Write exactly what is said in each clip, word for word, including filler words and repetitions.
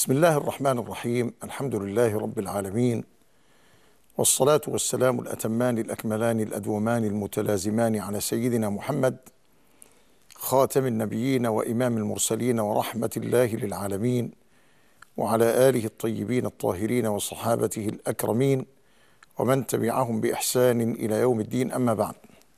بسم الله الرحمن الرحيم. الحمد لله رب العالمين، والصلاة والسلام الأتمان الأكملان الأدومان المتلازمان على سيدنا محمد خاتم النبيين وإمام المرسلين ورحمة الله للعالمين، وعلى آله الطيبين الطاهرين وصحابته الأكرمين ومن تبعهم بإحسان إلى يوم الدين. أما بعد،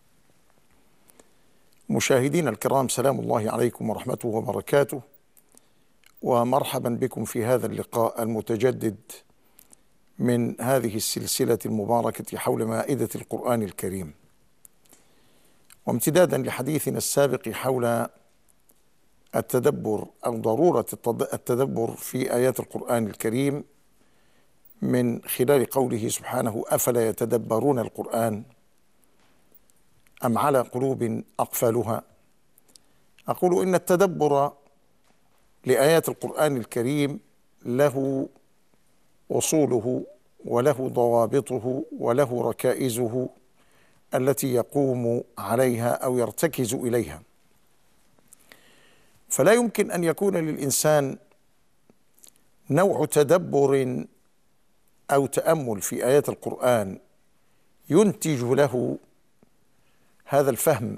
مشاهدين الكرام، سلام الله عليكم ورحمته وبركاته، ومرحبا بكم في هذا اللقاء المتجدد من هذه السلسلة المباركة حول مائدة القرآن الكريم، وامتدادا لحديثنا السابق حول التدبر أو ضرورة التدبر في آيات القرآن الكريم من خلال قوله سبحانه: أفلا يتدبرون القرآن أم على قلوب أقفالها. أقول إن التدبر لآيات القرآن الكريم له أصوله وله ضوابطه وله ركائزه التي يقوم عليها أو يرتكز إليها، فلا يمكن أن يكون للإنسان نوع تدبر أو تأمل في آيات القرآن ينتج له هذا الفهم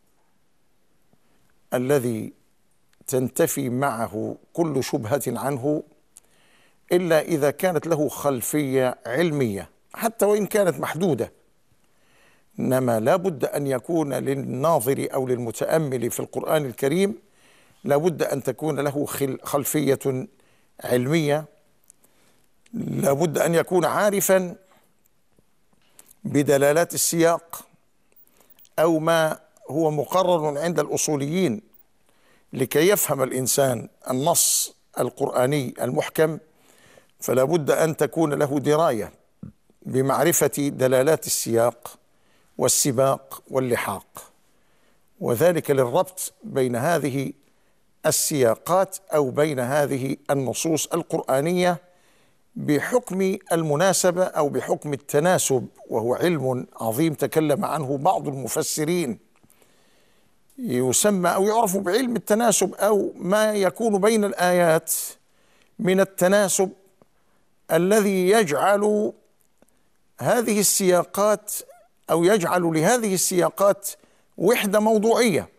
الذي تنتفي معه كل شبهة عنه، إلا إذا كانت له خلفية علمية حتى وإن كانت محدودة. إنما لا بد أن يكون للناظر أو للمتأمل في القرآن الكريم لا بد أن تكون له خلفية علمية، لا بد أن يكون عارفا بدلالات السياق أو ما هو مقرر عند الأصوليين لكي يفهم الإنسان النص القرآني المحكم. فلا بد أن تكون له دراية بمعرفة دلالات السياق والسباق واللحاق، وذلك للربط بين هذه السياقات أو بين هذه النصوص القرآنية بحكم المناسبة أو بحكم التناسب، وهو علم عظيم تكلم عنه بعض المفسرين، يسمى أو يعرف بعلم التناسب، أو ما يكون بين الآيات من التناسب الذي يجعل هذه السياقات أو يجعل لهذه السياقات وحدة موضوعية،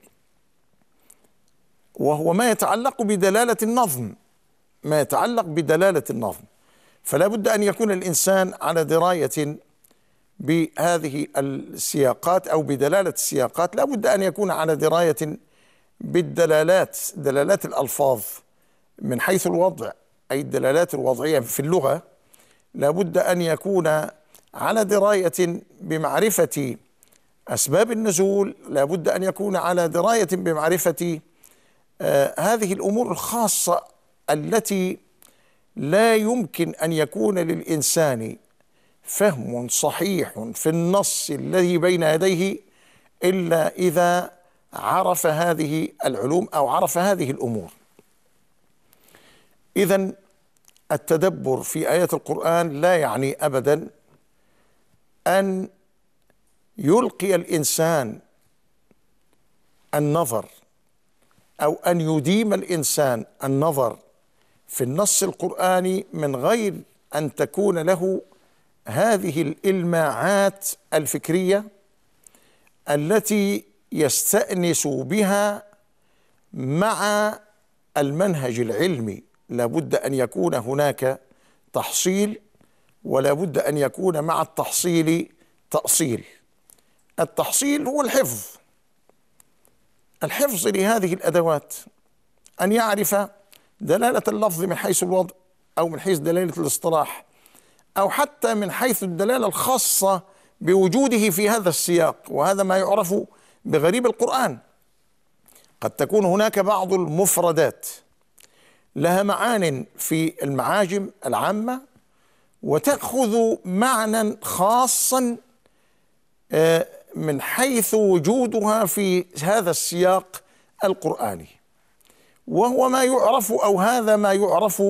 وهو ما يتعلق بدلالة النظم ما يتعلق بدلالة النظم فلا بد أن يكون الإنسان على دراية بهذه السياقات أو بدلالة السياقات. لا بد أن يكون على دراية بالدلالات، دلالات الألفاظ من حيث الوضع، أي الدلالات الوضعية في اللغة. لا بد أن يكون على دراية بمعرفة أسباب النزول، لا بد أن يكون على دراية بمعرفة آه هذه الأمور الخاصة التي لا يمكن أن يكون للإنسان فهم صحيح في النص الذي بين يديه إلا إذا عرف هذه العلوم أو عرف هذه الأمور. إذن التدبر في آيات القرآن لا يعني أبدا أن يلقي الإنسان النظر أو أن يديم الإنسان النظر في النص القرآني من غير أن تكون له هذه الإلماعات الفكرية التي يستأنس بها مع المنهج العلمي. لا بد أن يكون هناك تحصيل، ولا بد أن يكون مع التحصيل تأصيل. التحصيل هو الحفظ الحفظ لهذه الأدوات، أن يعرف دلالة اللفظ من حيث الوضع أو من حيث دلالة الاصطلاح أو حتى من حيث الدلالة الخاصة بوجوده في هذا السياق، وهذا ما يعرف بغريب القرآن. قد تكون هناك بعض المفردات لها معان في المعاجم العامة وتأخذ معنى خاصا من حيث وجودها في هذا السياق القرآني، وهو ما يعرف أو هذا ما يعرف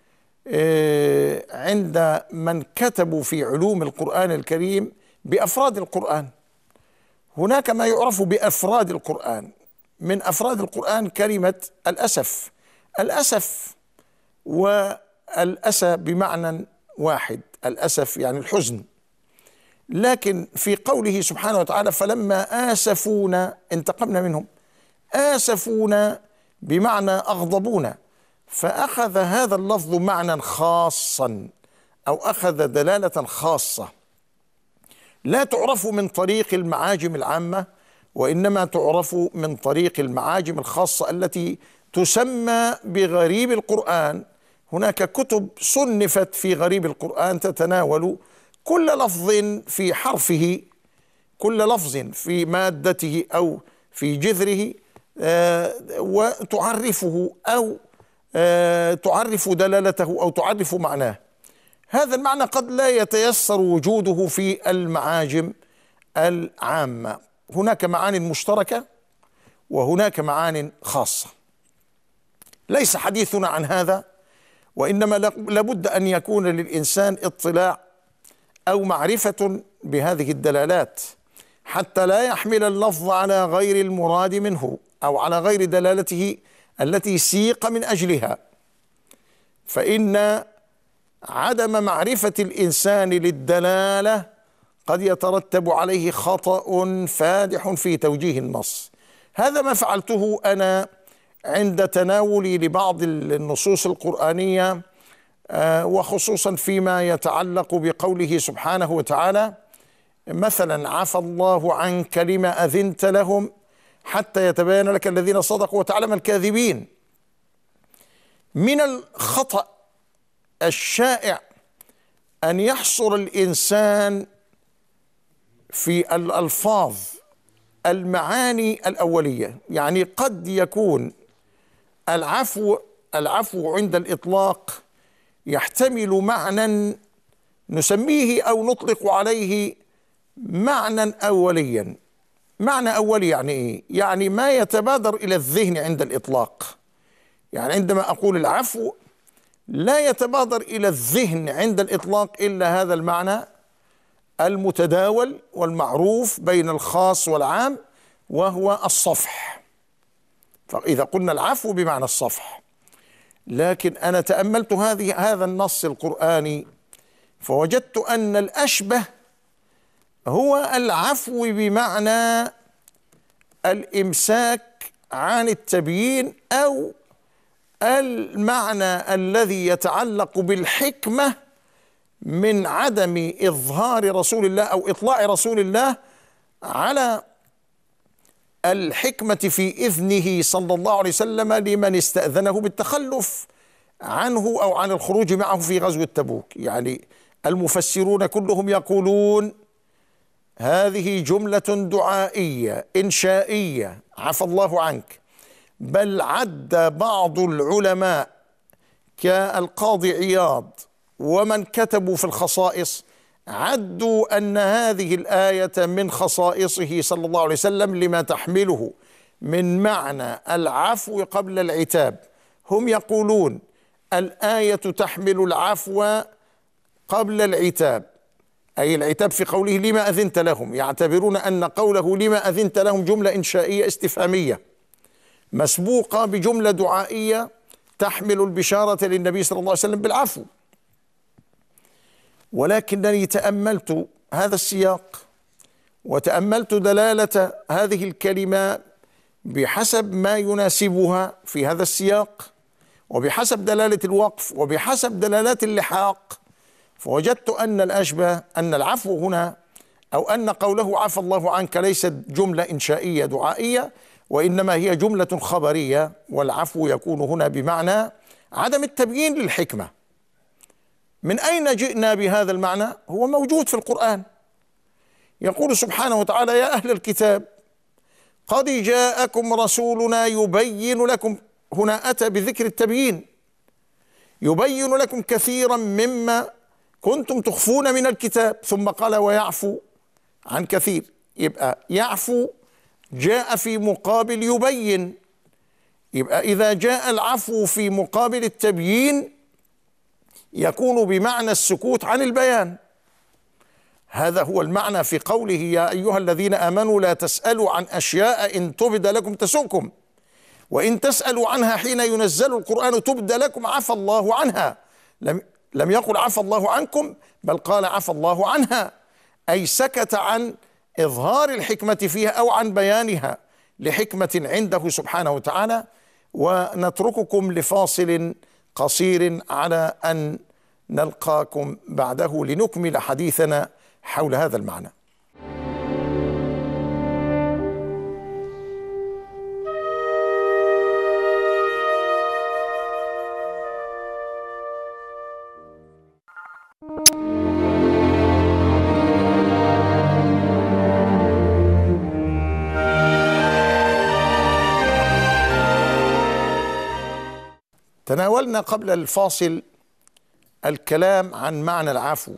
عند من كتبوا في علوم القرآن الكريم بأفراد القرآن. هناك ما يعرف بأفراد القرآن، من أفراد القرآن كلمة الأسف. الأسف و الأسى بمعنى واحد، الأسف يعني الحزن، لكن في قوله سبحانه وتعالى فلما آسفونا انتقمنا منهم، آسفونا بمعنى أغضبونا، فأخذ هذا اللفظ معنى خاصا أو أخذ دلالة خاصة لا تعرف من طريق المعاجم العامة، وإنما تعرف من طريق المعاجم الخاصة التي تسمى بغريب القرآن. هناك كتب صنفت في غريب القرآن تتناول كل لفظ في حرفه، كل لفظ في مادته أو في جذره، آه وتعرفه أو آه تعرف دلالته أو تعرف معناه. هذا المعنى قد لا يتيسر وجوده في المعاجم العامة، هناك معان مشتركة وهناك معان خاصة. ليس حديثنا عن هذا، وإنما لابد أن يكون للإنسان اطلاع أو معرفة بهذه الدلالات حتى لا يحمل اللفظ على غير المراد منه أو على غير دلالته التي سيق من أجلها، فإن عدم معرفة الإنسان للدلالة قد يترتب عليه خطأ فادح في توجيه النص. هذا ما فعلته أنا عند تناولي لبعض النصوص القرآنية، وخصوصا فيما يتعلق بقوله سبحانه وتعالى مثلا عفى الله عنك لما أذنت لهم حتى يتبين لك الذين صدقوا وتعلم الكاذبين. من الخطأ الشائع أن يحصر الإنسان في الألفاظ المعاني الأولية، يعني قد يكون العفو العفو عند الإطلاق يحتمل معنى نسميه أو نطلق عليه معنى أوليا. معنى أولي يعني إيه؟ يعني ما يتبادر إلى الذهن عند الإطلاق. يعني عندما أقول العفو لا يتبادر إلى الذهن عند الإطلاق إلا هذا المعنى المتداول والمعروف بين الخاص والعام، وهو الصفح. فإذا قلنا العفو بمعنى الصفح، لكن أنا تأملت هذه هذا النص القرآني فوجدت أن الأشبه هو العفو بمعنى الإمساك عن التبيين، أو المعنى الذي يتعلق بالحكمة من عدم إظهار رسول الله أو إطلاع رسول الله على الحكمة في إذنه صلى الله عليه وسلم لمن استأذنه بالتخلف عنه أو عن الخروج معه في غزوة تبوك. يعني المفسرون كلهم يقولون هذه جملة دعائية إنشائية عفى الله عنك، بل عد بعض العلماء كالقاضي عياض ومن كتبوا في الخصائص عدوا أن هذه الآية من خصائصه صلى الله عليه وسلم لما تحمله من معنى العفو قبل العتاب. هم يقولون الآية تحمل العفو قبل العتاب، أي العتاب في قوله لما أذنت لهم، يعتبرون أن قوله لما أذنت لهم جملة إنشائية استفهامية مسبوقة بجملة دعائية تحمل البشارة للنبي صلى الله عليه وسلم بالعفو. ولكنني تأملت هذا السياق وتأملت دلالة هذه الكلمة بحسب ما يناسبها في هذا السياق، وبحسب دلالة الوقف، وبحسب دلالات اللحاق، فوجدت أن الأشبه أن العفو هنا أو أن قوله عفى الله عنك ليست جملة إنشائية دعائية، وإنما هي جملة خبرية، والعفو يكون هنا بمعنى عدم التبيين للحكمة. من أين جئنا بهذا المعنى؟ هو موجود في القرآن. يقول سبحانه وتعالى يا أهل الكتاب قد جاءكم رسولنا يبين لكم، هنا أتى بذكر التبيين، يبين لكم كثيرا مما كنتم تخفون من الكتاب، ثم قال ويعفو عن كثير. يبقى يعفو جاء في مقابل يبين، يبقى إذا جاء العفو في مقابل التبيين يكون بمعنى السكوت عن البيان. هذا هو المعنى في قوله يا أيها الذين آمنوا لا تسألوا عن أشياء إن تبد لكم تسؤكم، وإن تسألوا عنها حين ينزل القرآن تبد لكم عفى الله عنها. لم لم يقل عفى الله عنكم، بل قال عفى الله عنها، أي سكت عن إظهار الحكمة فيها أو عن بيانها لحكمة عنده سبحانه وتعالى. ونترككم لفاصل قصير على أن نلقاكم بعده لنكمل حديثنا حول هذا المعنى. تناولنا قبل الفاصل الكلام عن معنى العفو.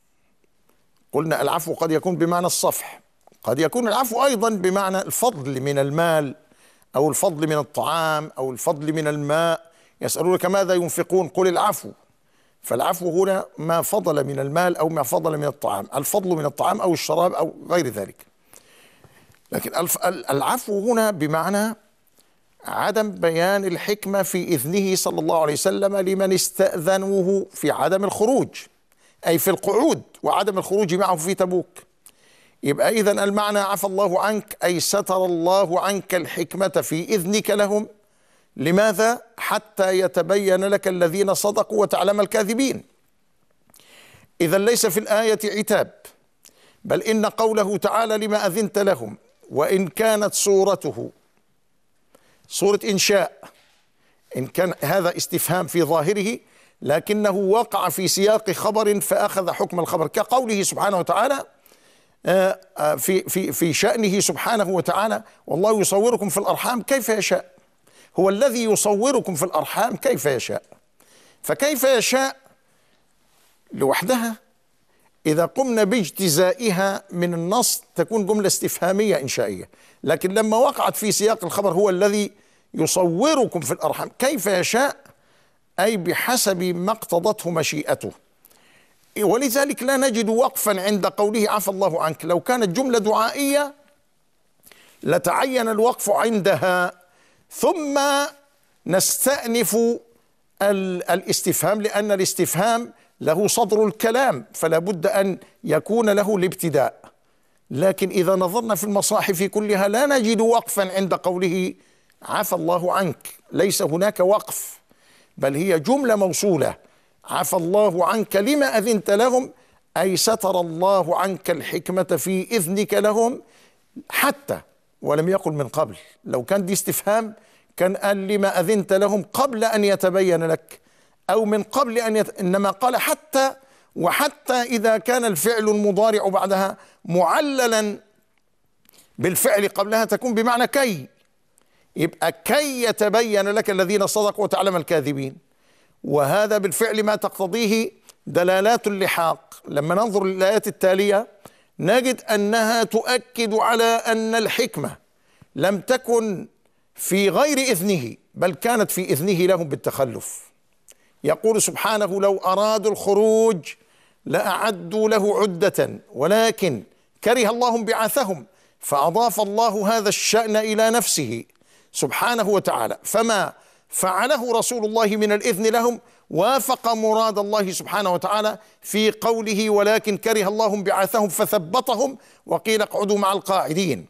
قلنا العفو قد يكون بمعنى الصفح، قد يكون العفو أيضا بمعنى الفضل من المال أو الفضل من الطعام أو الفضل من الماء. يسألونك ماذا ينفقون؟ قل العفو. فالعفو هنا ما فضل من المال أو ما فضل من الطعام، الفضل من الطعام أو الشراب أو غير ذلك. لكن العفو هنا بمعنى عدم بيان الحكمة في إذنه صلى الله عليه وسلم لمن استأذنوه في عدم الخروج، أي في القعود وعدم الخروج معه في تبوك. يبقى إذن المعنى عفى الله عنك أي ستر الله عنك الحكمة في إذنك لهم. لماذا؟ حتى يتبين لك الذين صدقوا وتعلم الكاذبين. إذن ليس في الآية عتاب، بل إن قوله تعالى لما أذنت لهم، وإن كانت صورته صورة إنشاء، إن كان هذا استفهام في ظاهره لكنه وقع في سياق خبر فأخذ حكم الخبر، كقوله سبحانه وتعالى في في في شأنه سبحانه وتعالى والله يصوركم في الأرحام كيف يشاء. هو الذي يصوركم في الأرحام كيف يشاء. فكيف يشاء لوحدها إذا قمنا باجتزائها من النص تكون جملة استفهامية إنشائية، لكن لما وقعت في سياق الخبر هو الذي يصوركم في الأرحام كيف يشاء، أي بحسب ما اقتضته مشيئته. ولذلك لا نجد وقفا عند قوله عفى الله عنك. لو كانت جملة دعائية لتعين الوقف عندها ثم نستأنف الاستفهام، لأن الاستفهام له صدر الكلام فلا بد أن يكون له الابتداء. لكن إذا نظرنا في المصاحف كلها لا نجد وقفا عند قوله عفى الله عنك، ليس هناك وقف، بل هي جملة موصولة. عفى الله عنك لما أذنت لهم، أي ستر الله عنك الحكمة في إذنك لهم حتى، ولم يقل من قبل. لو كان دي استفهام كان قال لما أذنت لهم قبل أن يتبين لك أو من قبل أن يت... إنما قال حتى، وحتى إذا كان الفعل المضارع بعدها معللا بالفعل قبلها تكون بمعنى كي، يبقى كي يتبين لك الذين صدقوا وتعلم الكاذبين. وهذا بالفعل ما تقتضيه دلالات اللحاق. لما ننظر للآيات التالية نجد أنها تؤكد على أن الحكمة لم تكن في غير إذنه بل كانت في إذنه لهم بالتخلف. يقول سبحانه لو أرادوا الخروج لأعدوا له عدة ولكن كره الله انبعاثهم، فأضاف الله هذا الشأن إلى نفسه سبحانه وتعالى. فما فعله رسول الله من الإذن لهم وافق مراد الله سبحانه وتعالى في قوله ولكن كره الله انبعاثهم فثبطهم وقيل اقعدوا مع القاعدين.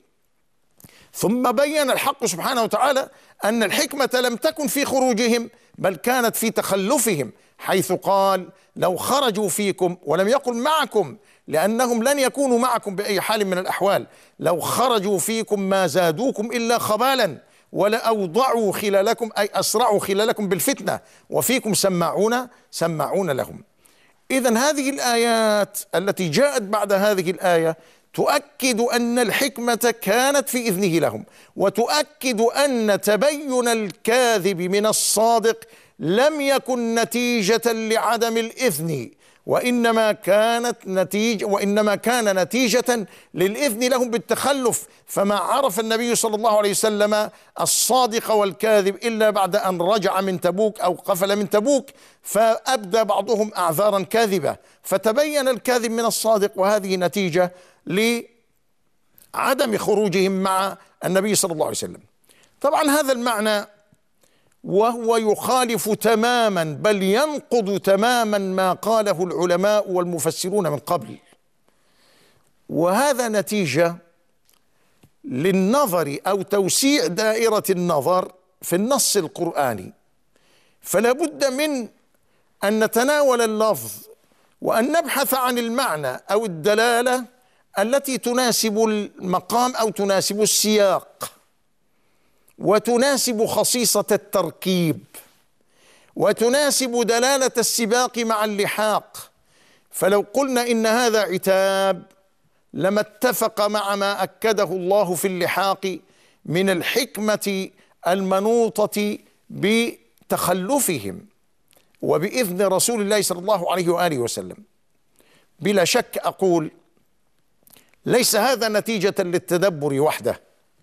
ثم بين الحق سبحانه وتعالى أن الحكمة لم تكن في خروجهم بل كانت في تخلفهم، حيث قال لو خرجوا فيكم، ولم يقل معكم لأنهم لن يكونوا معكم بأي حال من الأحوال، لو خرجوا فيكم ما زادوكم إلا خبالا ولأوضعوا خلالكم أي أسرعوا خلالكم بالفتنة وفيكم سماعون سماعون لهم. إذن هذه الآيات التي جاءت بعد هذه الآية تؤكد أن الحكمة كانت في إذنه لهم، وتؤكد أن تبين الكاذب من الصادق لم يكن نتيجة لعدم الإذن، وإنما كانت نتيجة وإنما كان نتيجة للإذن لهم بالتخلف. فما عرف النبي صلى الله عليه وسلم الصادق والكاذب إلا بعد أن رجع من تبوك أو قفل من تبوك، فأبدى بعضهم أعذارا كاذبة فتبين الكاذب من الصادق، وهذه نتيجة لعدم خروجهم مع النبي صلى الله عليه وسلم. طبعا هذا المعنى وهو يخالف تماما بل ينقض تماما ما قاله العلماء والمفسرون من قبل، وهذا نتيجة للنظر أو توسيع دائرة النظر في النص القرآني. فلا بد من أن نتناول اللفظ وأن نبحث عن المعنى أو الدلالة التي تناسب المقام أو تناسب السياق وتناسب خصيصة التركيب وتناسب دلالة السباق مع اللحاق. فلو قلنا إن هذا عتاب لما اتفق مع ما أكده الله في اللحاق من الحكمة المنوطة بتخلفهم وبإذن رسول الله صلى الله عليه وآله وسلم. بلا شك أقول ليس هذا نتيجة للتدبر وحده،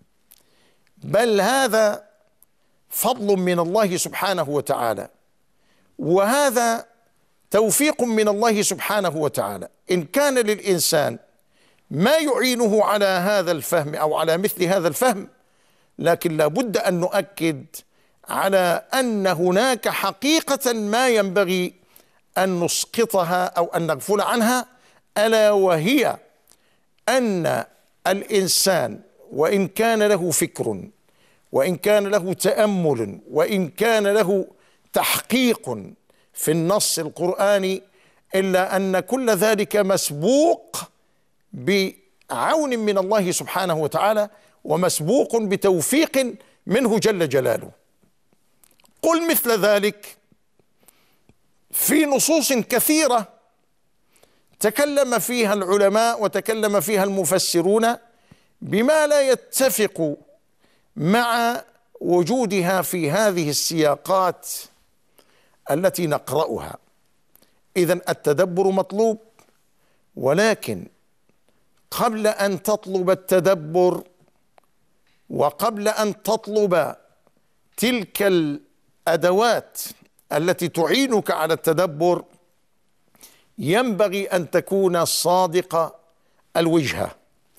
بل هذا فضل من الله سبحانه وتعالى، وهذا توفيق من الله سبحانه وتعالى. إن كان للإنسان ما يعينه على هذا الفهم أو على مثل هذا الفهم، لكن لا بد أن نؤكد على أن هناك حقيقة ما ينبغي أن نسقطها أو أن نغفل عنها، ألا وهي أن الإنسان وإن كان له فكر وإن كان له تأمل وإن كان له تحقيق في النص القرآني، إلا أن كل ذلك مسبوق بعون من الله سبحانه وتعالى ومسبوق بتوفيق منه جل جلاله. قل مثل ذلك في نصوص كثيرة تكلم فيها العلماء وتكلم فيها المفسرون بما لا يتفق مع وجودها في هذه السياقات التي نقرأها. إذن التدبر مطلوب، ولكن قبل أن تطلب التدبر وقبل أن تطلب تلك الأدوات التي تعينك على التدبر ينبغي أن تكون صادق الوجهة،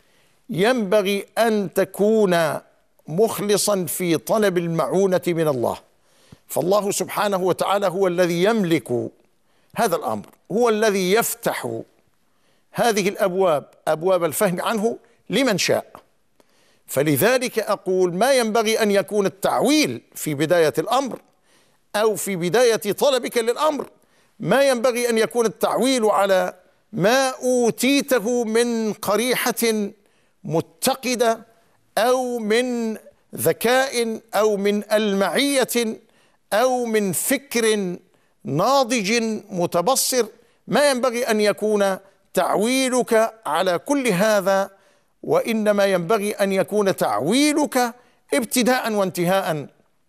ينبغي أن تكون مخلصا في طلب المعونة من الله. فالله سبحانه وتعالى هو الذي يملك هذا الأمر، هو الذي يفتح هذه الأبواب، أبواب الفهم عنه لمن شاء. فلذلك أقول ما ينبغي أن يكون التعويل في بداية الأمر أو في بداية طلبك للأمر، ما ينبغي أن يكون التعويل على ما أوتيته من قريحة متقدة أو من ذكاء أو من ألمعية أو من فكر ناضج متبصر. ما ينبغي أن يكون تعويلك على كل هذا، وإنما ينبغي أن يكون تعويلك ابتداء وانتهاء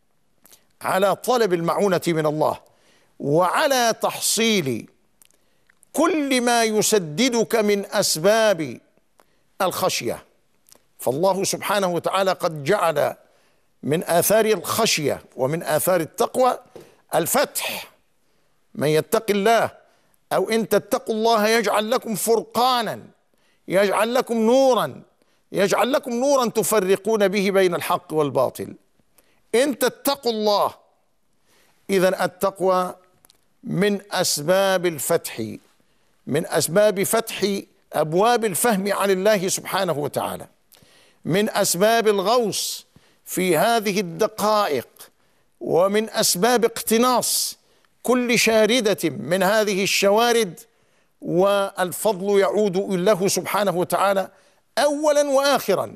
على طلب المعونة من الله وعلى تحصيل كل ما يسددك من أسباب الخشية. فالله سبحانه وتعالى قد جعل من آثار الخشية ومن آثار التقوى الفتح. من يتق الله أو إن تتقوا الله يجعل لكم فرقانا، يجعل لكم نورا، يجعل لكم نورا تفرقون به بين الحق والباطل. إن تتقوا الله، إذن التقوى من أسباب الفتح، من أسباب فتح أبواب الفهم عن الله سبحانه وتعالى، من أسباب الغوص في هذه الدقائق، ومن أسباب اقتناص كل شاردة من هذه الشوارد، والفضل يعود له سبحانه وتعالى أولا وآخرا.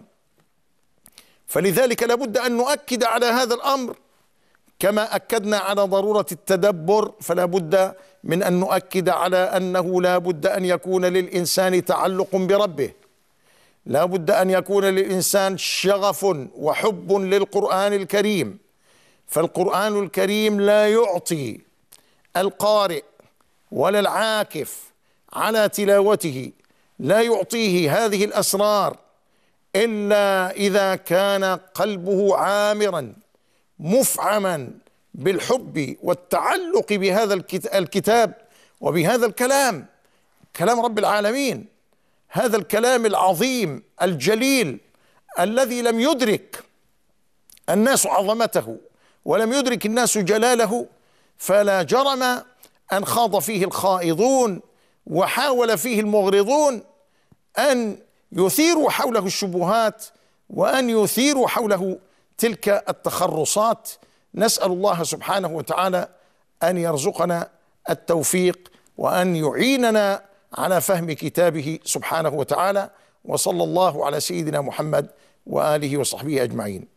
فلذلك لابد أن نؤكد على هذا الأمر كما أكدنا على ضرورة التدبر، فلا بد من أن نؤكد على أنه لا بد أن يكون للإنسان تعلق بربه، لا بد أن يكون للإنسان شغف وحب للقرآن الكريم. فالقرآن الكريم لا يعطي القارئ ولا العاكف على تلاوته، لا يعطيه هذه الأسرار إلا إذا كان قلبه عامرا مفعما بالحب والتعلق بهذا الكتاب وبهذا الكلام، كلام رب العالمين، هذا الكلام العظيم الجليل الذي لم يدرك الناس عظمته ولم يدرك الناس جلاله، فلا جرم أن خاض فيه الخائضون وحاول فيه المغرضون أن يثيروا حوله الشبهات وأن يثيروا حوله تلك التخرصات. نسأل الله سبحانه وتعالى أن يرزقنا التوفيق وأن يعيننا على فهم كتابه سبحانه وتعالى، وصلى الله على سيدنا محمد وآله وصحبه أجمعين.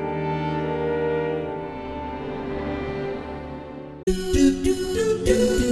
do do do do